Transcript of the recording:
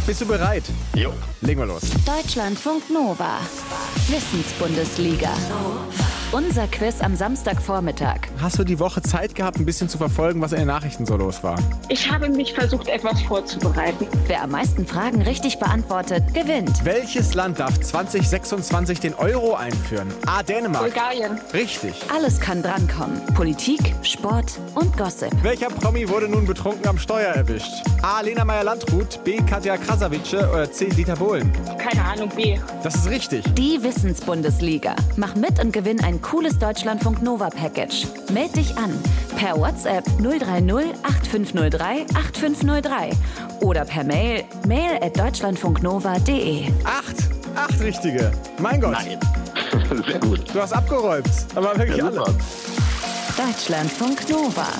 Bist du bereit? Jo. Legen wir los. Deutschlandfunk Nova. Wissensbundesliga. Unser Quiz am Samstagvormittag. Hast du die Woche Zeit gehabt, ein bisschen zu verfolgen, was in den Nachrichten so los war? Ich habe mich versucht, etwas vorzubereiten. Wer am meisten Fragen richtig beantwortet, gewinnt. Welches Land darf 2026 den Euro einführen? A. Dänemark. Bulgarien. Richtig. Alles kann drankommen. Politik, Sport und Gossip. Welcher Promi wurde nun betrunken am Steuer erwischt? A. Lena Meyer-Landrut, B. Katja Krasavice oder C. Dieter Bohlen? Keine Ahnung, B. Das ist richtig. Die Wissensbundesliga. Mach mit und gewinn ein cooles Deutschlandfunk Nova Package. Meld dich an per WhatsApp 030 8503 8503 oder per mail@deutschlandfunknova.de. Acht richtige. Mein Gott. Nein. Sehr gut. Du hast abgeräumt. Aber wirklich Ja, alle. super. Deutschlandfunk Nova.